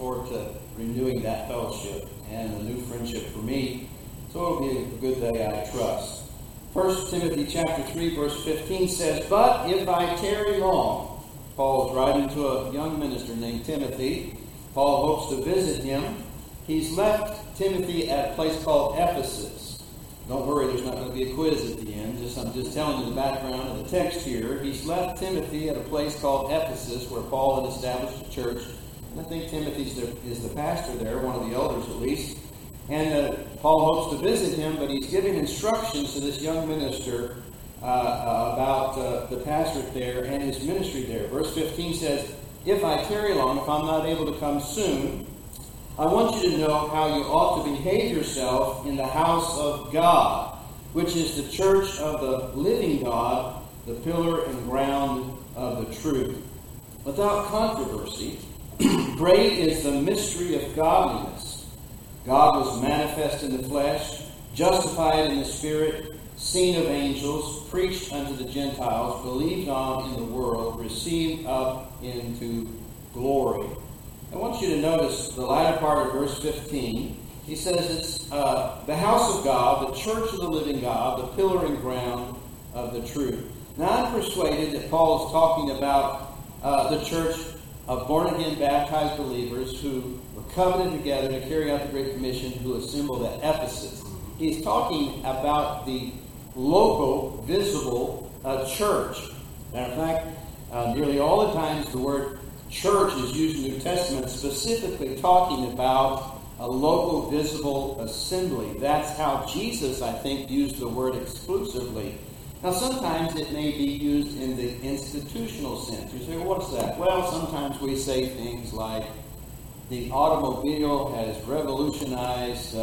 forward to renewing that fellowship and a new friendship for me. So it'll be a good day, I trust. 1 Timothy chapter 3, verse 15 says, "But if I tarry long," Paul is writing to a young minister named Timothy. Paul hopes to visit him. He's left Timothy at a place called Ephesus. Don't worry, there's not going to be a quiz at the end. I'm just telling you the background of the text here. He's left Timothy at a place called Ephesus, where Paul had established a church. And I think Timothy is the pastor there, one of the elders at least. And Paul hopes to visit him, but he's giving instructions to this young minister about the pastorate there and his ministry there. Verse 15 says, "If I tarry long, if I'm not able to come soon, I want you to know how you ought to behave yourself in the house of God, which is the church of the living God, the pillar and ground of the truth. Without controversy, great is the mystery of godliness. God was manifest in the flesh, justified in the Spirit, seen of angels, preached unto the Gentiles, believed on in the world, received up into glory." I want you to notice the latter part of verse 15. He says it's the house of God, the church of the living God, the pillar and ground of the truth. Now I'm persuaded that Paul is talking about the church of born-again baptized believers who were covenanted together to carry out the Great Commission, who assembled at Ephesus. He's talking about the local, visible church. Matter of fact, nearly all the times the word church is used in the New Testament, specifically talking about a local, visible assembly. That's how Jesus, I think, used the word exclusively. Now, sometimes it may be used in the institutional sense. You say, well, what's that? Well, sometimes we say things like, the automobile has revolutionized,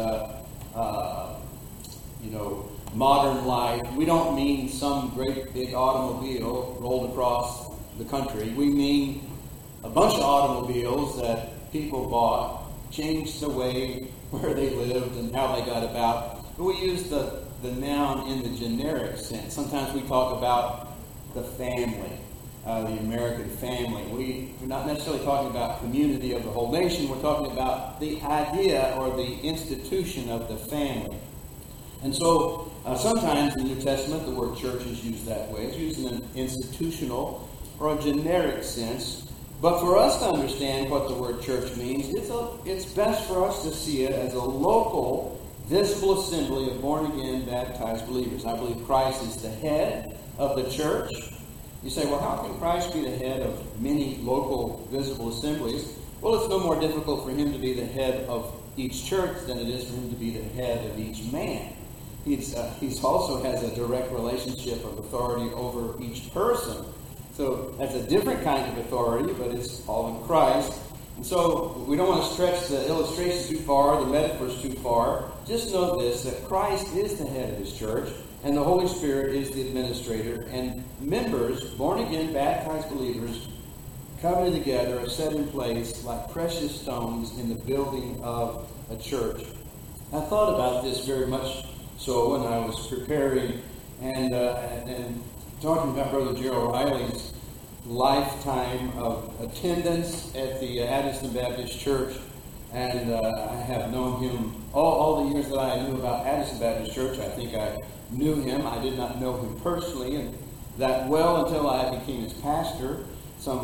modern life. We don't mean some great big automobile rolled across the country. We mean a bunch of automobiles that people bought, changed the way where they lived and how they got about. But we use the noun in the generic sense. Sometimes we talk about the family, the American family. We're not necessarily talking about community of the whole nation. We're talking about the idea or the institution of the family. And so sometimes in the New Testament the word church is used that way. It's used in an institutional or a generic sense. But for us to understand what the word church means, it's best for us to see it as a local, visible assembly of born-again, baptized believers. I believe Christ is the head of the church. You say, well, how can Christ be the head of many local, visible assemblies? Well, it's no more difficult for him to be the head of each church than it is for him to be the head of each man. He's also has a direct relationship of authority over each person. So that's a different kind of authority, but it's all in Christ. And so we don't want to stretch the illustration too far, the metaphors too far. Just know this, that Christ is the head of his church, and the Holy Spirit is the administrator, and members, born-again, baptized believers, covenanted together, are set in place like precious stones in the building of a church. I thought about this very much so when I was preparing and talking about Brother Gerald Riley's lifetime of attendance at the Addison Baptist Church. And I have known him all the years that I knew about Addison Baptist Church. I think I knew him. I did not know him personally and that well until I became his pastor some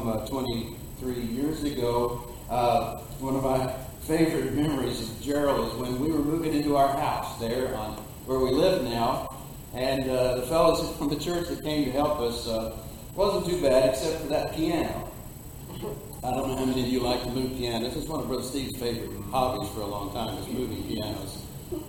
23 years ago. One of my favorite memories of Gerald is when we were moving into our house there on where we live now. And the fellows from the church that came to help us wasn't too bad except for that piano. I don't know how many of you like to move pianos. It's one of Brother Steve's favorite hobbies for a long time is moving pianos.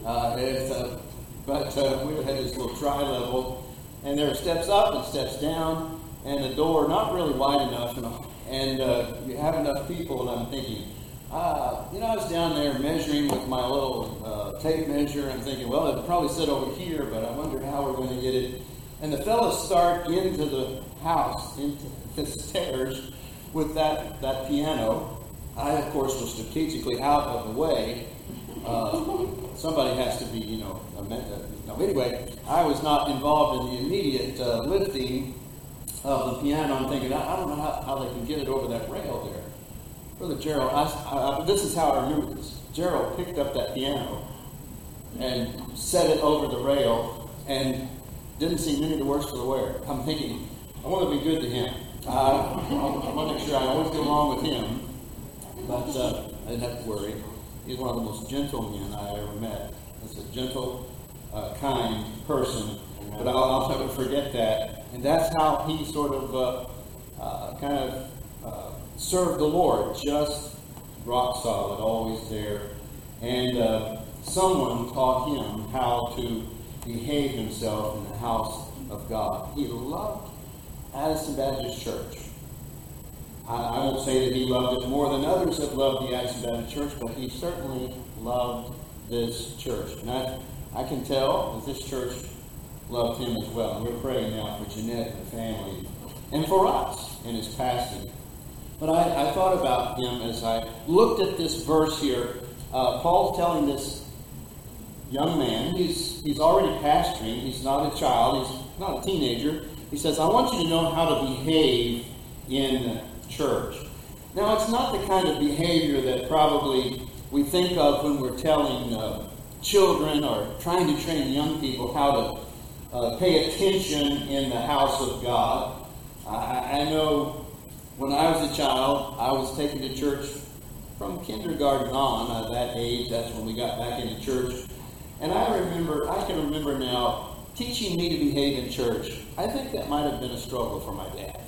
But we had this little tri-level, and there are steps up and steps down, and a door not really wide enough, and you have enough people, and I'm thinking, I was down there measuring with my little tape measure, and thinking, well, it'll probably sit over here, but I wonder how we're going to get it. And the fellows start into the house, into the stairs, with that piano. I, of course, was strategically out of the way. Somebody has to be, anyway, I was not involved in the immediate lifting of the piano. I'm thinking, I don't know how they can get it over that rail there. Brother Gerald, this is how I remember this. Gerald picked up that piano and set it over the rail and didn't seem any the worse for the wear. I'm thinking, I want to be good to him. I want to make sure I always get along with him. But I didn't have to worry. He's one of the most gentle men I ever met. He's a gentle, kind person. But I'll never forget that. And that's how he sort of served the Lord, just rock solid, always there. And someone taught him how to behave himself in the house of God. He loved Addison Baptist Church. I won't say that he loved it more than others have loved the Addison Baptist Church, but he certainly loved this church. And I can tell that this church loved him as well. And we're praying now for Jeanette and the family and for us in his passing. But I thought about him as I looked at this verse here. Paul's telling this young man, he's already pastoring, he's not a child, he's not a teenager. He says, I want you to know how to behave in church. Now, it's not the kind of behavior that probably we think of when we're telling children or trying to train young people how to pay attention in the house of God. I know when I was a child, I was taken to church from kindergarten on. At that age, that's when we got back into church. And I can remember now, teaching me to behave in church. I think that might have been a struggle for my dad.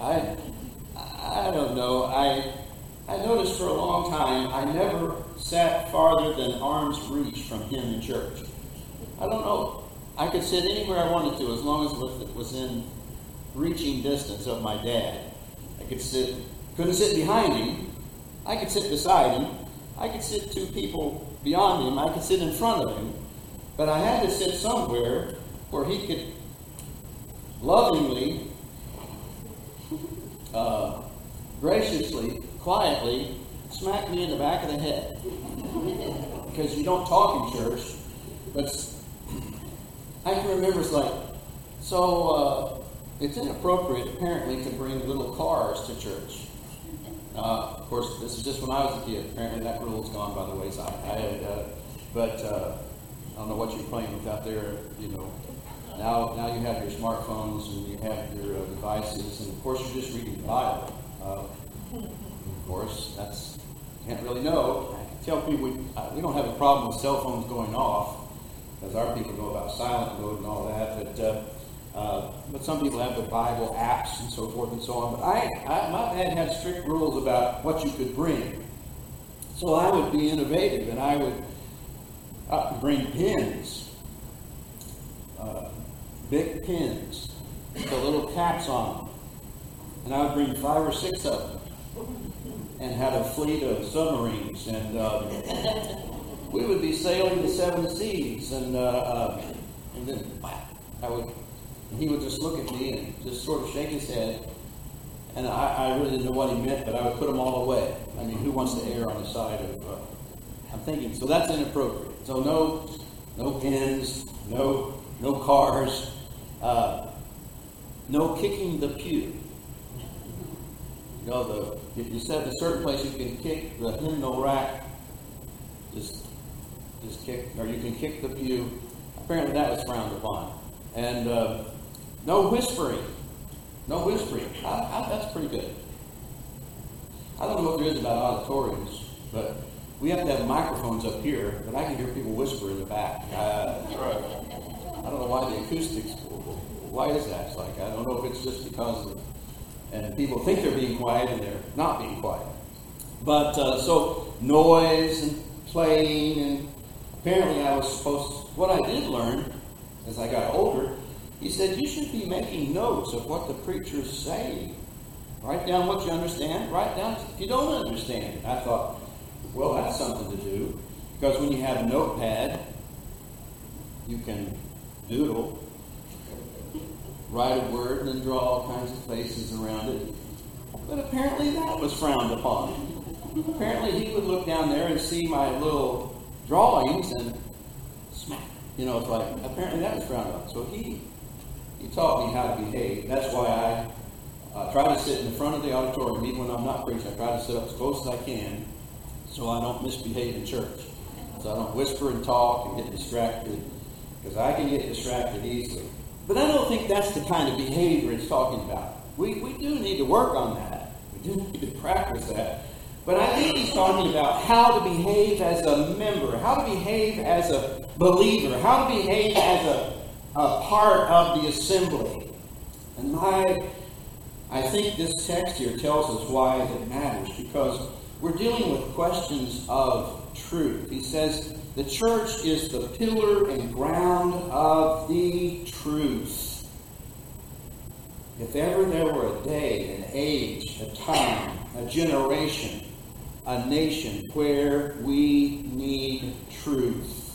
I don't know. I noticed for a long time I never sat farther than arm's reach from him in church. I don't know. I could sit anywhere I wanted to as long as it was in reaching distance of my dad. Couldn't sit behind him. I could sit beside him. I could sit 2 people beyond him. I could sit in front of him. But I had to sit somewhere where he could lovingly, graciously, quietly smack me in the back of the head. Because you don't talk in church. But I can remember it's like, it's inappropriate apparently to bring little cars to church. Of course, this is just when I was a kid. Apparently that rule's gone by the wayside. But I don't know what you're playing with out there, Now you have your smartphones and you have your devices, and of course you're just reading the Bible. Of course, can't really know. I can tell people we don't have a problem with cell phones going off, because our people go about silent mode and all that. But some people have the Bible apps and so forth and so on. But my dad had strict rules about what you could bring. So I would be innovative, and I would bring pins, big pins, with the little caps on them. And I would bring 5 or 6 of them, and had a fleet of submarines, and we would be sailing the 7 seas, and then he would just look at me and just sort of shake his head, and I really didn't know what he meant, but I would put them all away. I mean, who wants to err on the side of? I'm thinking, so that's inappropriate. So no pins, no cars, no kicking the pew. If you said in a certain place you can kick the hymnal rack, just kick, or you can kick the pew. Apparently that was frowned upon. And no whispering. No whispering. That's pretty good. I don't know what there is about auditoriums, but we have to have microphones up here, but I can hear people whisper in the back. I don't know why the acoustics, why is that? It's like, I don't know if it's just because and people think they're being quiet and they're not being quiet. But so noise and playing, and apparently what I did learn as I got older, he said, you should be making notes of what the preacher's saying. Write down what you understand. Write down if you don't understand it. I thought, well, that's something to do. Because when you have a notepad, you can doodle, write a word, and then draw all kinds of faces around it. But apparently that was frowned upon. Apparently he would look down there and see my little drawings and smack. It's like, apparently that was frowned upon. So he taught me how to behave. That's why try to sit in the front of the auditorium. Even when I'm not preaching, I try to sit up as close as I can so I don't misbehave in church. So I don't whisper and talk and get distracted, because I can get distracted easily. But I don't think that's the kind of behavior it's talking about. We do need to work on that. We do need to practice that. But I think he's talking about how to behave as a member, how to behave as a believer, how to behave as a part of the assembly. And I think this text here tells us why it matters, because we're dealing with questions of truth. He says the church is the pillar and ground of the truth. If ever there were a day, an age, a time, a generation, a nation where we need truth.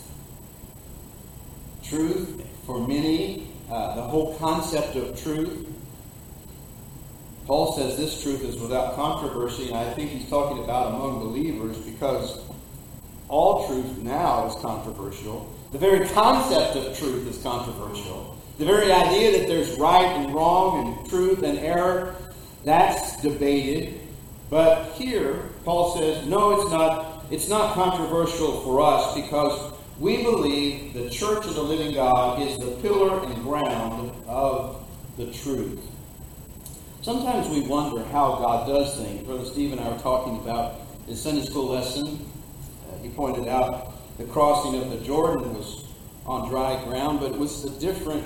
Truth, for many, the whole concept of truth. Paul says this truth is without controversy, and I think he's talking about among believers, because all truth now is controversial. The very concept of truth is controversial. The very idea that there's right and wrong and truth and error, that's debated. But here, Paul says, no, it's not. It's not controversial for us, because we believe the Church of the living God is the pillar and ground of the truth. Sometimes we wonder how God does things. Brother Steve and I were talking about his Sunday school lesson. He pointed out the crossing of the Jordan was on dry ground, but it was a different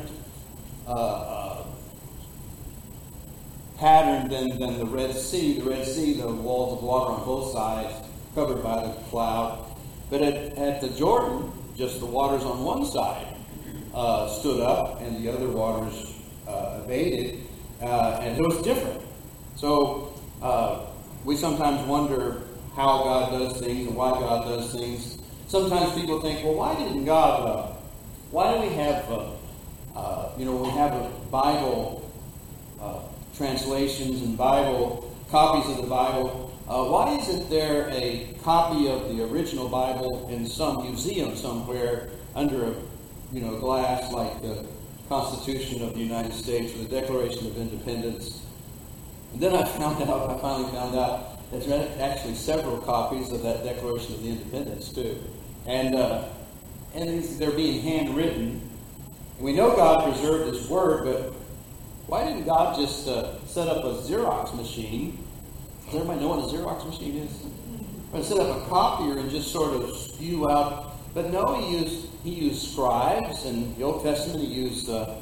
pattern than the Red Sea. The Red Sea, the walls of water on both sides, covered by the cloud. But at the Jordan, just the waters on one side stood up, and the other waters abated, and it was different. So we sometimes wonder how God does things and why God does things. Sometimes people think, well, why do we have, when we have a Bible translations and Bible copies of the Bible, why isn't there a copy of the original Bible in some museum somewhere under a glass, like the Constitution of the United States or the Declaration of Independence? And then I finally found out there's actually several copies of that Declaration of the Independence too, and they're being handwritten. And we know God preserved His Word, but why didn't God just set up a Xerox machine? Does everybody know what a Xerox machine is? Or set up a copier and just sort of spew out. But no, he used scribes, and the Old Testament he used the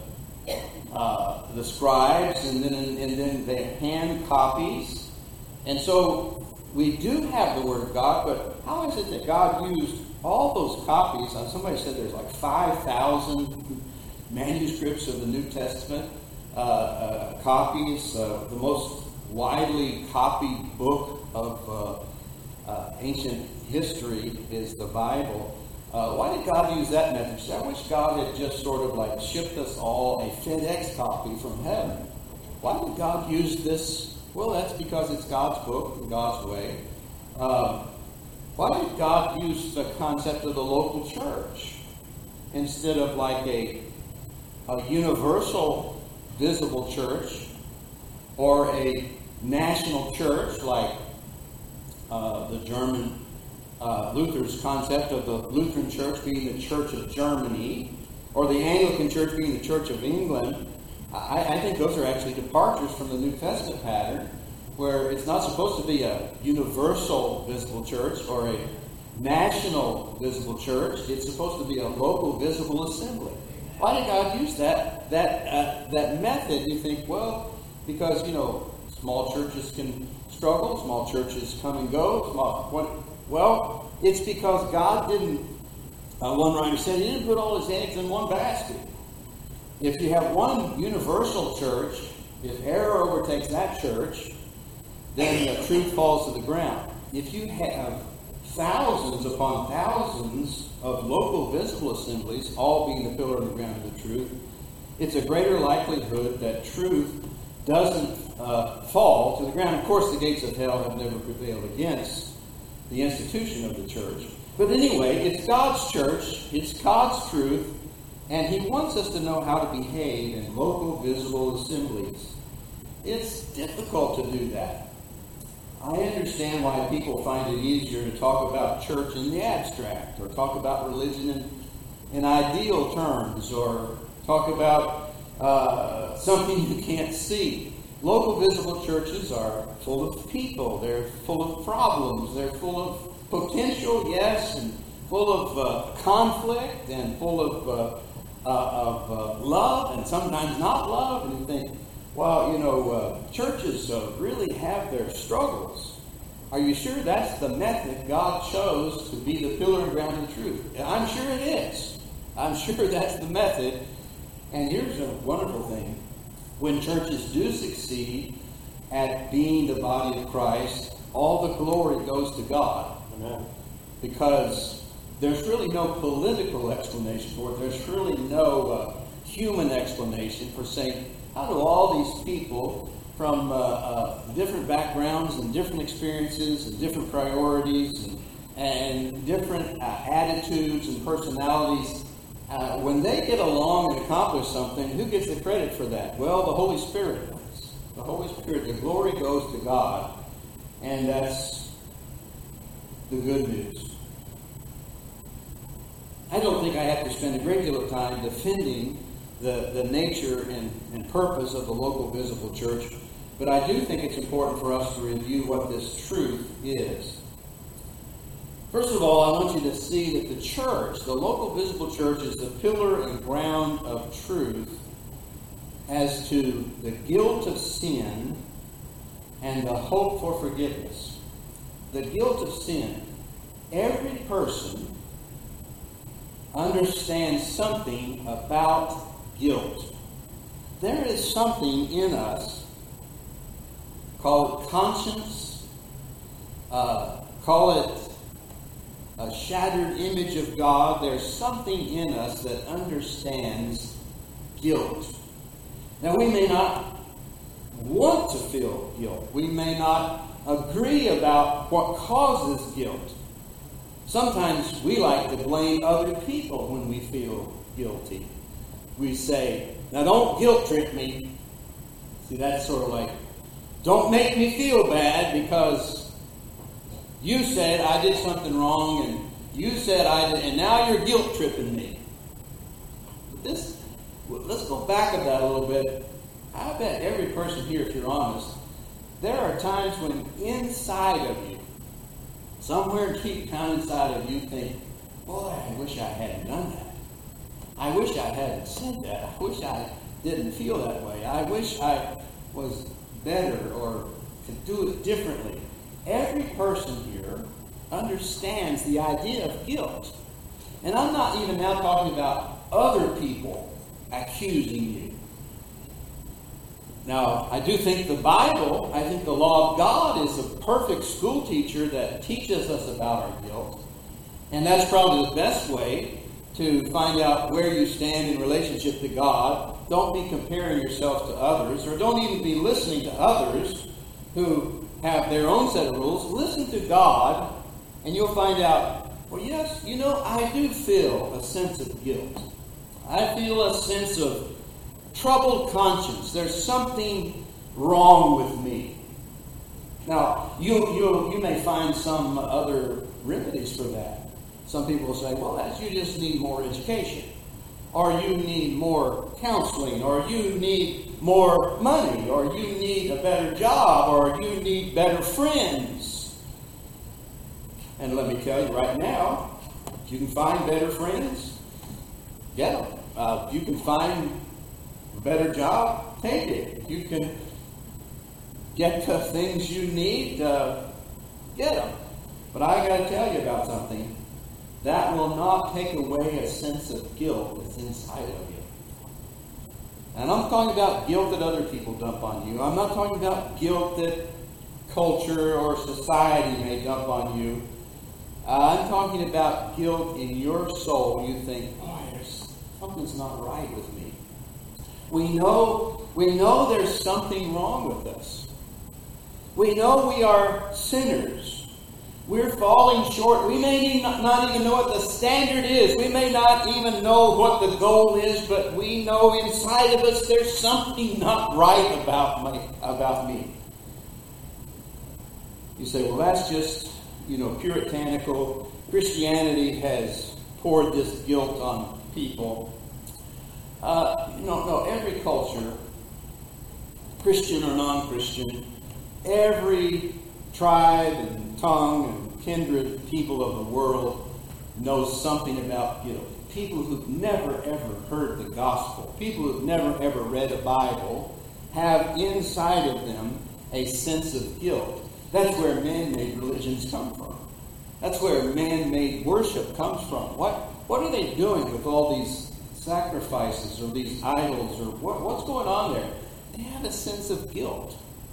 scribes, and then they hand copies. And so we do have the Word of God, but how is it that God used all those copies? Somebody said there's like 5,000 manuscripts of the New Testament copies. The most widely copied book of ancient history is the Bible. Why did God use that method? I wish God had just sort of like shipped us all a FedEx copy from heaven. Why did God use this? Well, that's because it's God's book and God's way. Why did God use the concept of the local church instead of like a universal visible church or a national church like the German Luther's concept of the Lutheran Church being the Church of Germany, or the Anglican Church being the Church of England? I think those are actually departures from the New Testament pattern, where it's not supposed to be a universal visible church or a national visible church. It's supposed to be a local visible assembly. Why did God use that method? You think, well, because small churches can struggle, small churches come and go. Well, it's because God didn't. One writer said He didn't put all His eggs in one basket. If you have one universal church, if error overtakes that church, then the truth falls to the ground. If you have thousands upon thousands of local visible assemblies, all being the pillar and the ground of the truth, it's a greater likelihood that truth doesn't fall to the ground. Of course, the gates of hell have never prevailed against the institution of the church. But anyway, it's God's church, it's God's truth, and He wants us to know how to behave in local visible assemblies. it's difficult to do that. I understand why people find it easier to talk about church in the abstract, or talk about religion in ideal terms, or talk about something you can't see. Local visible churches are full of people. They're full of problems. They're full of potential, yes, and full of conflict, and full of love, and sometimes not love. And you think, well, churches really have their struggles. Are you sure that's the method God chose to be the pillar and ground of truth? I'm sure it is. I'm sure that's the method. And here's a wonderful thing. When churches do succeed at being the body of Christ, all the glory goes to God. Amen. Because there's really no political explanation for it. There's really no human explanation for saying, how do all these people from different backgrounds and different experiences and different priorities and different attitudes and personalities, when they get along and accomplish something, who gets the credit for that? Well, the Holy Spirit does. The Holy Spirit, the glory goes to God, and that's the good news. I don't think I have to spend a great deal of time defending the nature and purpose of the local visible church, but I do think it's important for us to review what this truth is. First of all, I want you to see that the church, the local visible church, is the pillar and ground of truth as to the guilt of sin and the hope for forgiveness. The guilt of sin. Every person understands something about guilt. There is something in us, call it conscience, call it a shattered image of God. There's something in us that understands guilt. Now, we may not want to feel guilt. We may not agree about what causes guilt. Sometimes we like to blame other people when we feel guilty. We say, now don't guilt trip me. See, that's sort of like, don't make me feel bad because you said I did something wrong, and you said I did, and now you're guilt tripping me. Let's go back of that a little bit. I bet every person here, if you're honest, there are times when inside of you, somewhere deep down inside of you, think, boy, I wish I hadn't done that. I wish I hadn't said that. I wish I didn't feel that way. I wish I was better or could do it differently. Every person here understands the idea of guilt. And I'm not even now talking about other people accusing you. Now, I do think the Bible, I think the law of God is a perfect school teacher that teaches us about our guilt. And that's probably the best way to find out where you stand in relationship to God. Don't be comparing yourself to others, or don't even be listening to others who have their own set of rules. Listen to God, and you'll find out, well, yes, I do feel a sense of guilt. I feel a sense of troubled conscience. There's something wrong with me. Now, you may find some other remedies for that. Some people will say, well, you just need more education, or you need more counseling, or you need more money, or you need a better job, or you need better friends. And let me tell you right now, if you can find better friends, get them. If you can find a better job, take it. If you can get the things you need, get them. But I got to tell you about something. That will not take away a sense of guilt that's inside of you. And I'm talking about guilt that other people dump on you. I'm not talking about guilt that culture or society may dump on you. I'm talking about guilt in your soul. You think, boy, something's not right with me. We know there's something wrong with us. We know we are sinners. We're falling short. We may not even know what the standard is. We may not even know what the goal is, but we know inside of us there's something not right about me. You say, well, that's just, puritanical. Christianity has poured this guilt on people. No, every culture, Christian or non-Christian, every tribe and tongue and kindred people of the world knows something about guilt. People who've never ever heard the gospel, people who've never ever read a Bible, have inside of them a sense of guilt. That's where man-made religions come from. That's where man-made worship comes from. What are they doing with all these sacrifices or these idols, or what's going on there? They have a sense of guilt.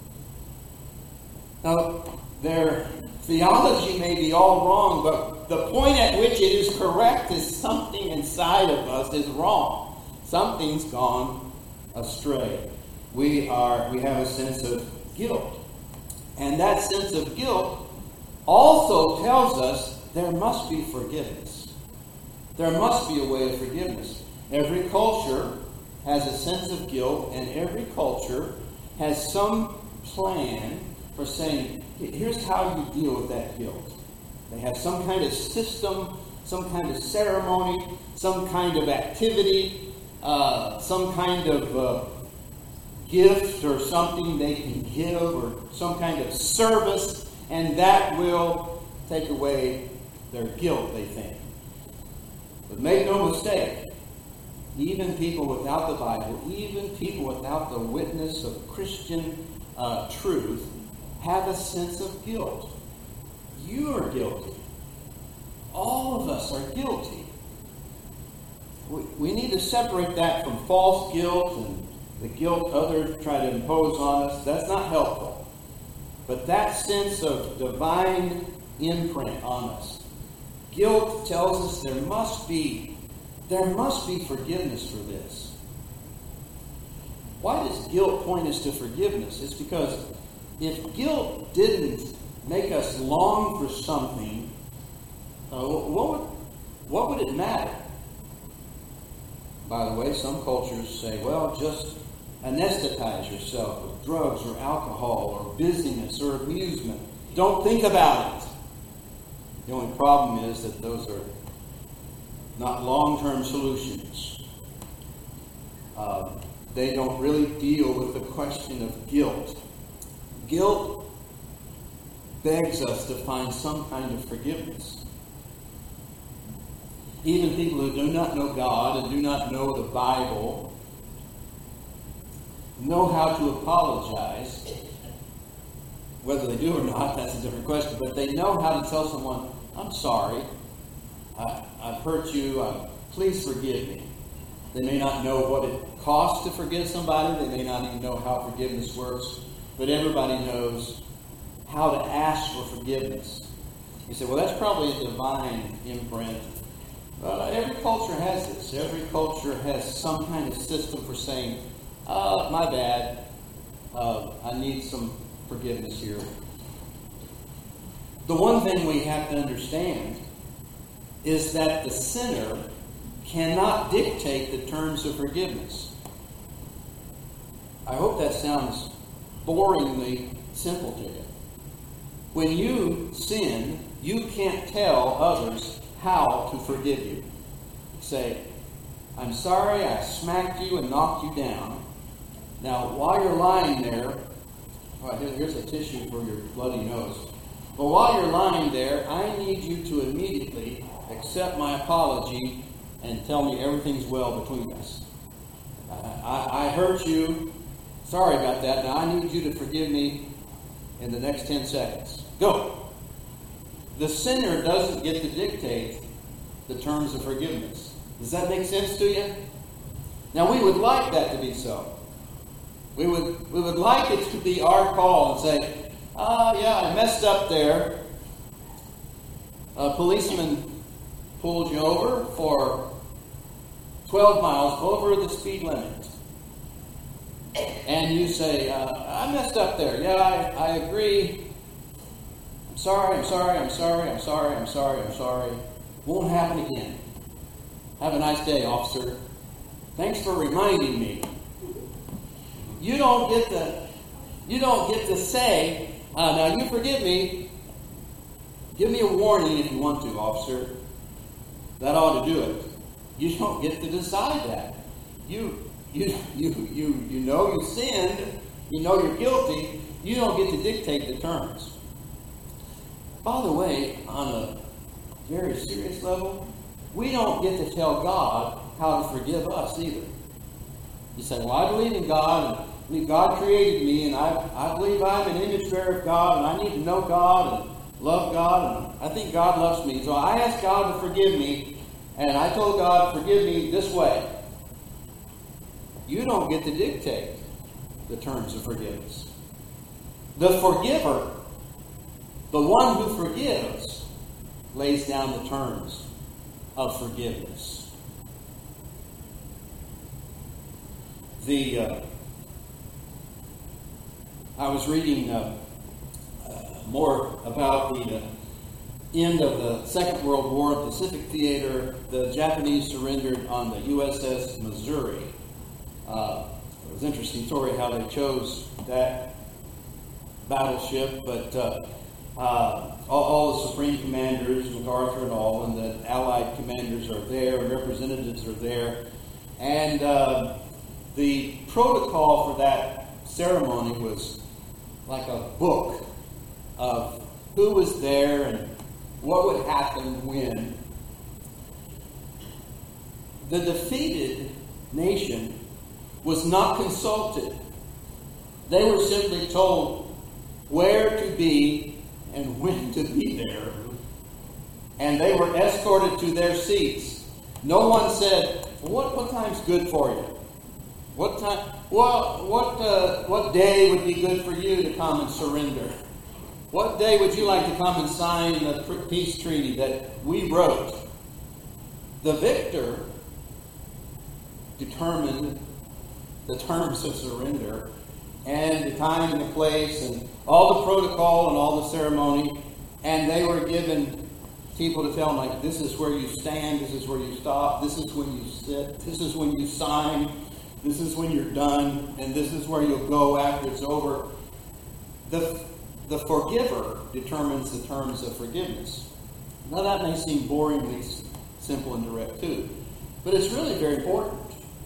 Now, their theology may be all wrong, but the point at which it is correct is something inside of us is wrong. Something's gone astray. We have a sense of guilt. And that sense of guilt also tells us there must be forgiveness. There must be a way of forgiveness. Every culture has a sense of guilt, and every culture has some plan for saying, here's how you deal with that guilt. They have some kind of system, some kind of ceremony, some kind of activity, some kind of gift or something they can give, or some kind of service, and that will take away their guilt, they think. But make no mistake, even people without the Bible, even people without the witness of Christian truth, have a sense of guilt. You are guilty. All of us are guilty. We need to separate that from false guilt and the guilt others try to impose on us. That's not helpful. But that sense of divine imprint on us. Guilt tells us there must be forgiveness for this. Why does guilt point us to forgiveness? It's because if guilt didn't make us long for something, what would it matter? By the way, some cultures say, well, just anesthetize yourself with drugs or alcohol or busyness or amusement. Don't think about it. The only problem is that those are not long-term solutions. They don't really deal with the question of guilt. Guilt begs us to find some kind of forgiveness. Even people who do not know God and do not know the Bible know how to apologize. Whether they do or not, that's a different question. But they know how to tell someone, I'm sorry, I've hurt you, please forgive me. They may not know what it costs to forgive somebody. They may not even know how forgiveness works. But everybody knows how to ask for forgiveness. You say, well, that's probably a divine imprint. Every culture has this. Every culture has some kind of system for saying, my bad, I need some forgiveness here. The one thing we have to understand is that the sinner cannot dictate the terms of forgiveness. I hope that sounds boringly simple to you. When you sin, you can't tell others how to forgive you. Say, I'm sorry I smacked you and knocked you down. Now, while you're lying there, here's a tissue for your bloody nose. But while you're lying there, I need you to immediately accept my apology and tell me everything's well between us. I hurt you. Sorry about that. Now I need you to forgive me in the next 10 seconds. Go. The sinner doesn't get to dictate the terms of forgiveness. Does that make sense to you? Now we would like that to be so. We would like it to be our call and say, yeah, I messed up there. A policeman pulled you over for 12 miles over the speed limit. And you say, I messed up there. Yeah, I agree. sorry, I'm sorry, I'm sorry, I'm sorry, I'm sorry, I'm sorry. Won't happen again. Have a nice day, officer. Thanks for reminding me. You don't get to say, now you forgive me. Give me a warning if you want to, officer. That ought to do it. You don't get to decide that. You know you sinned. You know you're guilty. You don't get to dictate the terms. By the way, on a very serious level, we don't get to tell God how to forgive us either. You say, well, I believe in God, and I believe God created me, and I believe I'm an image bearer of God, and I need to know God and love God, and I think God loves me. So I asked God to forgive me, and I told God, forgive me this way. You don't get to dictate the terms of forgiveness. The forgiver, the one who forgives, lays down the terms of forgiveness. I was reading more about the end of the Second World War at the Pacific Theater. The Japanese surrendered on the USS Missouri. It was an interesting story how they chose that battleship, but all the Supreme Commanders, MacArthur and all, and the Allied commanders are there, and representatives are there. And the protocol for that ceremony was like a book of who was there and what would happen when. The defeated nation was not consulted. They were simply told where to be and when to be there. And they were escorted to their seats. No one said, what time's good for you? What time? What day would be good for you to come and surrender? What day would you like to come and sign the peace treaty that we wrote? The victor determined the terms of surrender and the time and the place and all the protocol and all the ceremony, and they were given people to tell them, like, this is where you stand, this is where you stop, this is when you sit, this is when you sign, this is when you're done, and this is where you'll go after it's over. The forgiver determines the terms of forgiveness. Now that may seem boringly simple and direct too, but it's really very important.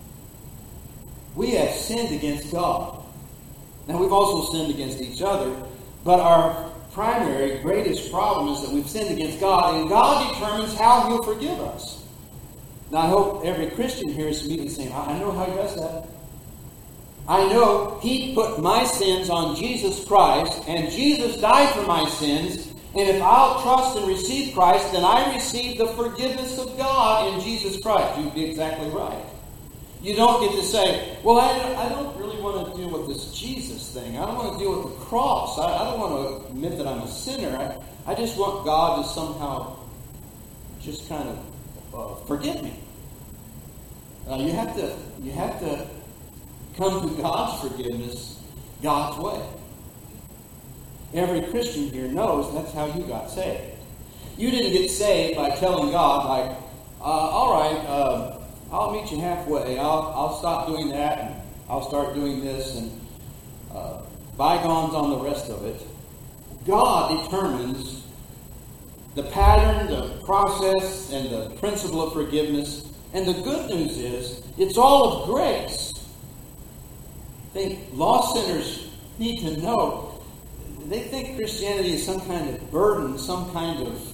We have sinned against God. Now we've also sinned against each other, but our primary, greatest problem is that we've sinned against God, and God determines how He'll forgive us. Now I hope every Christian here is immediately saying, I know how He does that. I know He put my sins on Jesus Christ, and Jesus died for my sins, and if I'll trust and receive Christ, then I receive the forgiveness of God in Jesus Christ. You'd be exactly right. You don't get to say, well, I don't really want to deal with this Jesus thing. I don't want to deal with the cross. I don't want to admit that I'm a sinner. I just want God to somehow just kind of forgive me. You have to come to God's forgiveness God's way. Every Christian here knows that's how you got saved. You didn't get saved by telling God, like, all right, I'll meet you halfway. I'll stop doing that, and I'll start doing this, and bygones on the rest of it. God determines the pattern, the process, and the principle of forgiveness. And the good news is, it's all of grace. I think lost sinners need to know. They think Christianity is some kind of burden, some kind of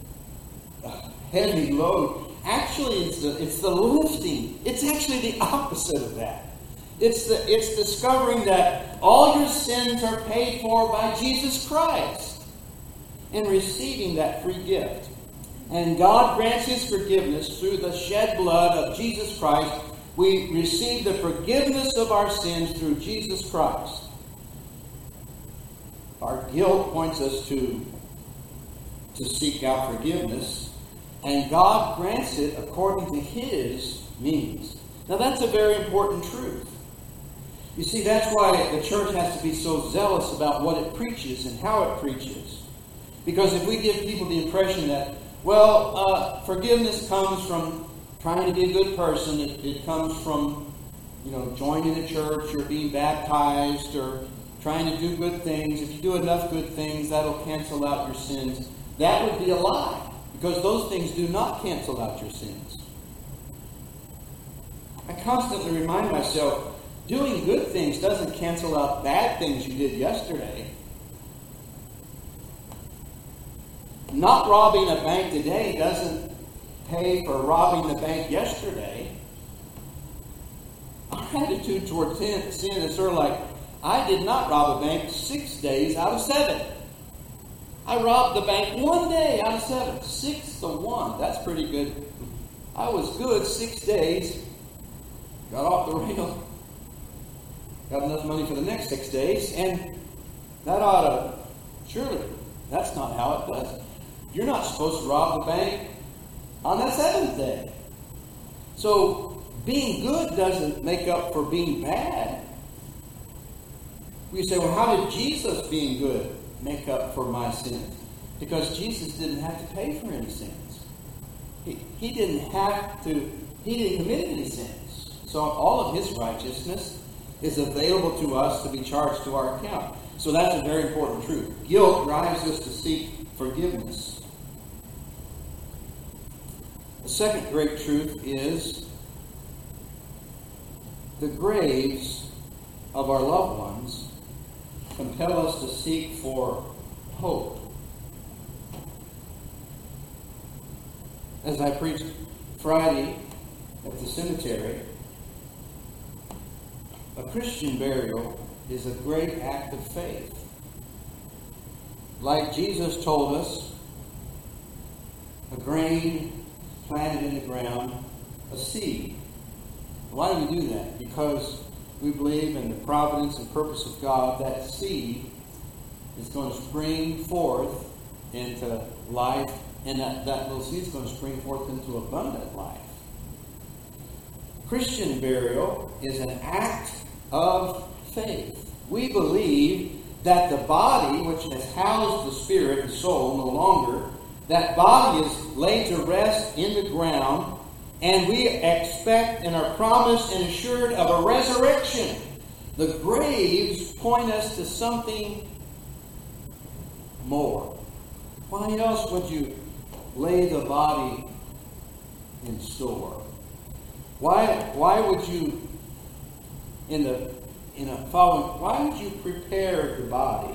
heavy load. Actually, it's the lifting. It's actually the opposite of that. It's discovering that all your sins are paid for by Jesus Christ and receiving that free gift. And God grants His forgiveness through the shed blood of Jesus Christ. We receive the forgiveness of our sins through Jesus Christ. Our guilt points us to seek out forgiveness. And God grants it according to His means. Now that's a very important truth. You see, that's why the church has to be so zealous about what it preaches and how it preaches. Because if we give people the impression that, well, forgiveness comes from trying to be a good person, it comes from, joining a church or being baptized or trying to do good things. If you do enough good things, that'll cancel out your sins. That would be a lie, because those things do not cancel out your sins. I constantly remind myself, doing good things doesn't cancel out bad things you did yesterday. Not robbing a bank today doesn't pay for robbing the bank yesterday. Our attitude towards sin is sort of like, I did not rob a bank 6 days out of 7. I robbed the bank 1 day out of 7. 6 to 1. That's pretty good. I was good 6 days. Got off the rail. Got enough money for the next 6 days. And that ought to, surely, that's not how it does. You're not supposed to rob the bank on that 7th day. So, being good doesn't make up for being bad. We say, well, how did Jesus being good make up for my sins? Because Jesus didn't have to pay for any sins. He didn't commit any sins. So all of his righteousness is available to us to be charged to our account. So that's a very important truth. Guilt drives us to seek forgiveness. The second great truth is the graves of our loved ones compel us to seek for hope. As I preached Friday at the cemetery, a Christian burial is a great act of faith. Like Jesus told us, a grain planted in the ground, a seed. Why do we do that? Because we believe in the providence and purpose of God. That seed is going to spring forth into life, and that little seed is going to spring forth into abundant life. Christian burial is an act of faith. We believe that the body, which has housed the spirit and soul no longer, that body is laid to rest in the ground, and we expect and are promised and assured of a resurrection. The graves point us to something more. Why else would you lay the body in store? Why would you why would you prepare the body?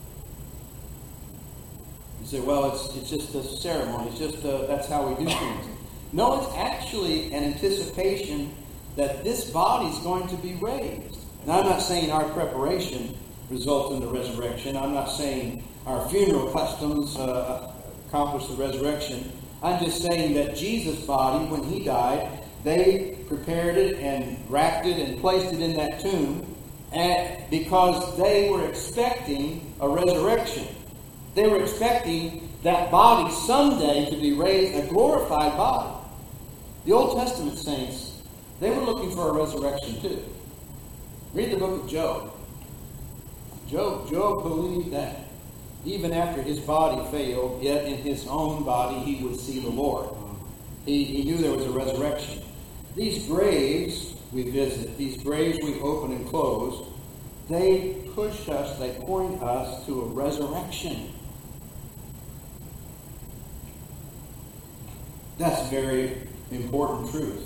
You say, well, it's just a ceremony. It's just that's how we do things. No, it's actually an anticipation that this body is going to be raised. Now, I'm not saying our preparation results in the resurrection. I'm not saying our funeral customs accomplish the resurrection. I'm just saying that Jesus' body, when he died, they prepared it and wrapped it and placed it in that tomb because they were expecting a resurrection. They were expecting that body someday to be raised, a glorified body. The Old Testament saints, they were looking for a resurrection too. Read the book of Job. Job believed that even after his body failed, yet in his own body he would see the Lord. He knew there was a resurrection. These graves we visit, these graves we open and close, they push us, they point us to a resurrection. That's very important truth.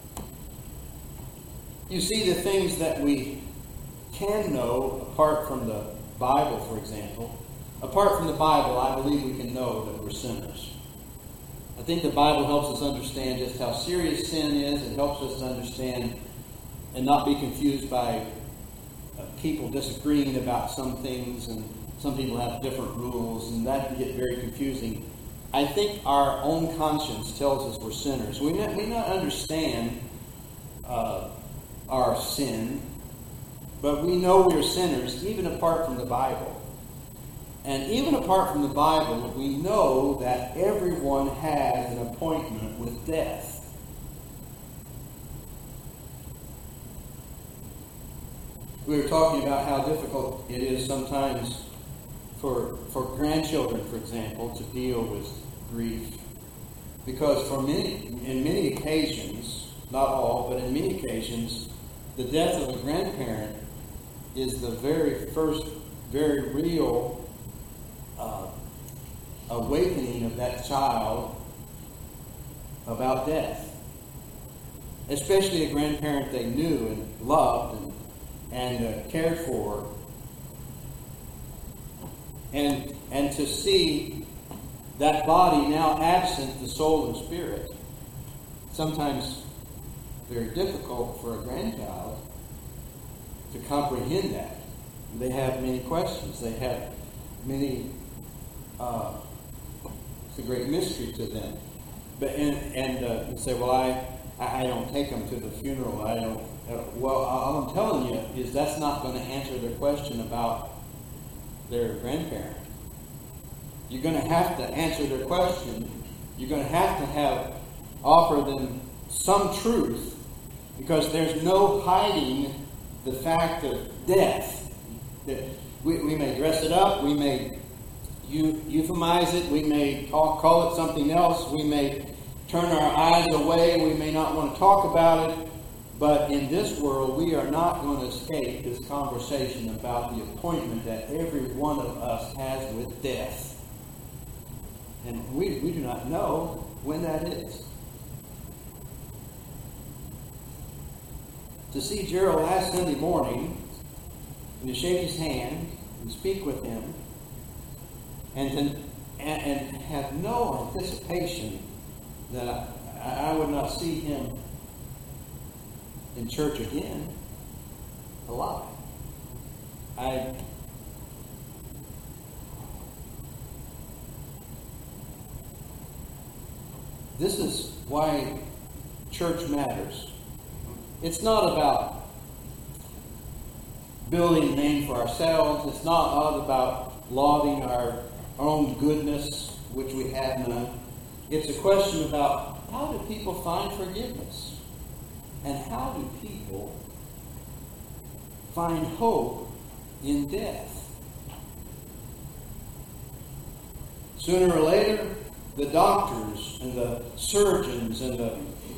You see, the things that we can know apart from the Bible, for example, apart from the Bible, I believe we can know that we're sinners. I think the Bible helps us understand just how serious sin is. It helps us to understand and not be confused by people disagreeing about some things, and some people have different rules, and that can get very confusing. I think our own conscience tells us we're sinners. We may not understand our sin, but we know we're sinners even apart from the Bible. And even apart from the Bible, we know that everyone has an appointment with death. We were talking about how difficult it is sometimes for grandchildren, for example, to deal with grief. Because in many occasions, not all, but in many occasions, the death of a grandparent is the very first, very real awakening of that child about death. Especially a grandparent they knew and loved and cared for. And to see that body now absent the soul and spirit, sometimes very difficult for a grandchild to comprehend that. They have many questions. They have many. It's a great mystery to them. But you say, well, I don't take them to the funeral. I don't. Well, all I'm telling you is that's not going to answer their question about their grandparent. You're going to have to answer their question. You're going to have offer them some truth, because there's no hiding the fact of death. We may dress it up. We may euphemize it. We may call it something else. We may turn our eyes away. We may not want to talk about it. But in this world, we are not going to escape this conversation about the appointment that every one of us has with death. And we do not know when that is. To see Gerald last Sunday morning, and to shake his hand and speak with him, and have no anticipation that I would not see him in church again, alive. This is why church matters. It's not about building a name for ourselves. It's not about lauding our own goodness, which we have none. It's a question about how do people find forgiveness? And how do people find hope in death? Sooner or later, the doctors and the surgeons and the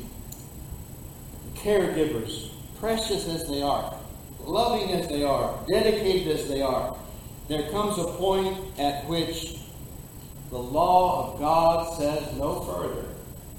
caregivers, precious as they are, loving as they are, dedicated as they are, there comes a point at which the law of God says no further.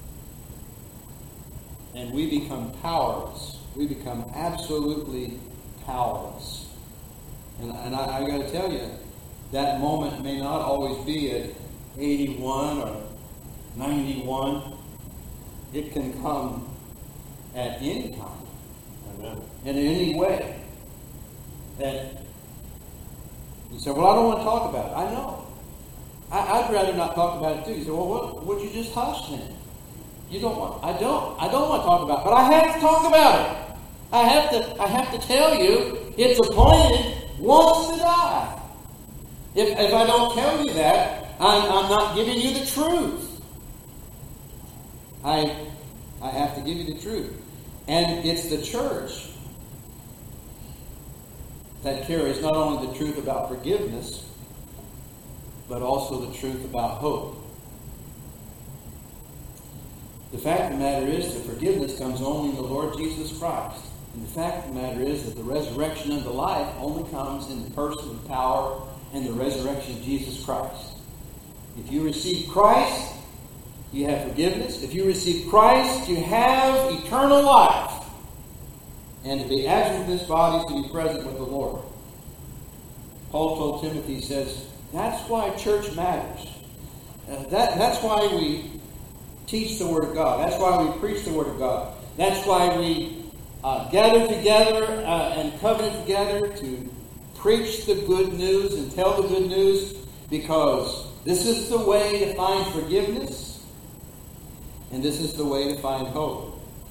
And we become powerless. We become absolutely powerless. And I got to tell you, that moment may not always be at 81 or 91. It can come at any time. Amen. And in any way. And you say, well, I don't want to talk about it. I know. I'd rather not talk about it too. You say, well, would you just hush then? You don't want. I don't want to talk about it, but I have to talk about it. I have to tell you, it's appointed once to die. If I don't tell you that, I'm not giving you the truth. I have to give you the truth. And it's the church that carries not only the truth about forgiveness, but also the truth about hope. The fact of the matter is that forgiveness comes only in the Lord Jesus Christ. And the fact of the matter is that the resurrection unto life only comes in the person and power and the resurrection of Jesus Christ. If you receive Christ, you have forgiveness. If you receive Christ, you have eternal life. And to be absent from this body is to be present with the Lord. Paul told Timothy, he says, that's why church matters. That's why we teach the Word of God. That's why we preach the Word of God. That's why we gather together and covenant together to preach the good news and tell the good news, because this is the way to find forgiveness, and this is the way to find hope.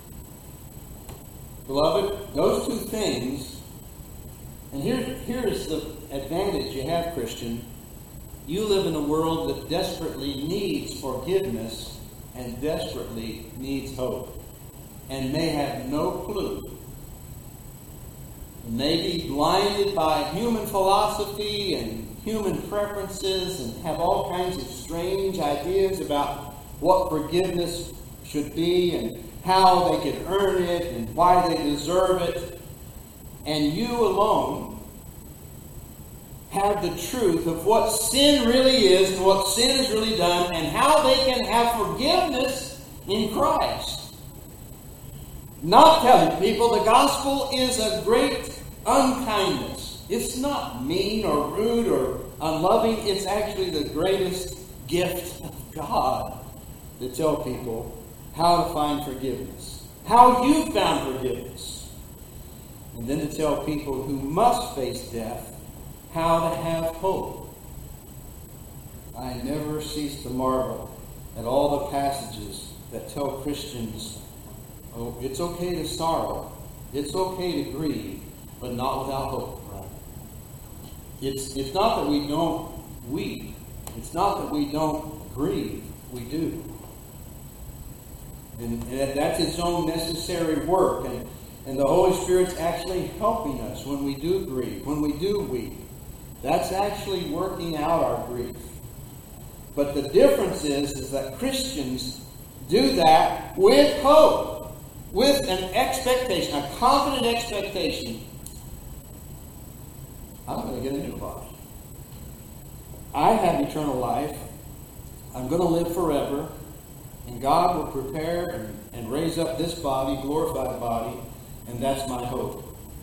Beloved, those two things, and here's the advantage you have, Christian. You live in a world that desperately needs forgiveness and desperately needs hope, and may have no clue. May be blinded by human philosophy and human preferences and have all kinds of strange ideas about what forgiveness should be and how they could earn it and why they deserve it. And you alone have the truth of what sin really is and what sin has really done and how they can have forgiveness in Christ. Not telling people the gospel is a great unkindness. It's not mean or rude or unloving. It's actually the greatest gift of God to tell people how to find forgiveness, how you found forgiveness, and then to tell people who must face death how to have hope. I never cease to marvel at all the passages that tell Christians, oh, it's okay to sorrow, it's okay to grieve, but not without hope. Right? It's not that we don't weep. It's not that we don't grieve. We do. And that's its own necessary work. And the Holy Spirit's actually helping us when we do grieve, when we do weep. That's actually working out our grief. But the difference is that Christians do that with hope, with an expectation, a confident expectation. I'm going to get a new body. I have eternal life. I'm going to live forever. And God will prepare and raise up this body, glorified body, and that's my hope.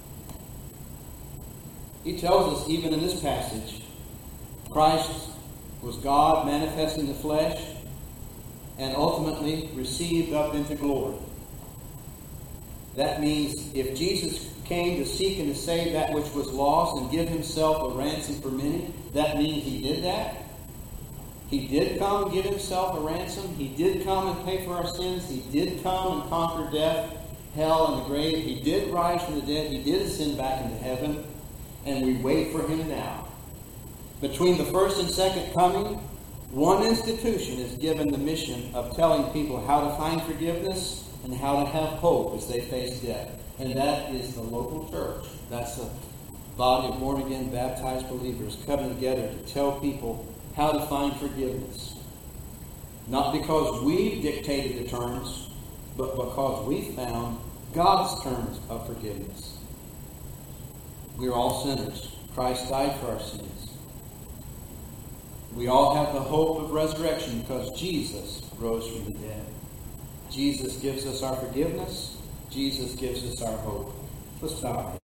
He tells us, even in this passage, Christ was God manifest in the flesh and ultimately received up into glory. That means if Jesus came to seek and to save that which was lost and give himself a ransom for many, that means he did that. He did come and give himself a ransom. He did come and pay for our sins. He did come and conquer death, hell, and the grave. He did rise from the dead. He did ascend back into heaven. And we wait for him now. Between the first and second coming, one institution is given the mission of telling people how to find forgiveness and how to have hope as they face death. And that is the local church. That's a body of born-again, baptized believers coming together to tell people how to find forgiveness. Not because we dictated the terms, but because we found God's terms of forgiveness. We are all sinners. Christ died for our sins. We all have the hope of resurrection because Jesus rose from the dead. Jesus gives us our forgiveness. Jesus gives us our hope. Let's bow.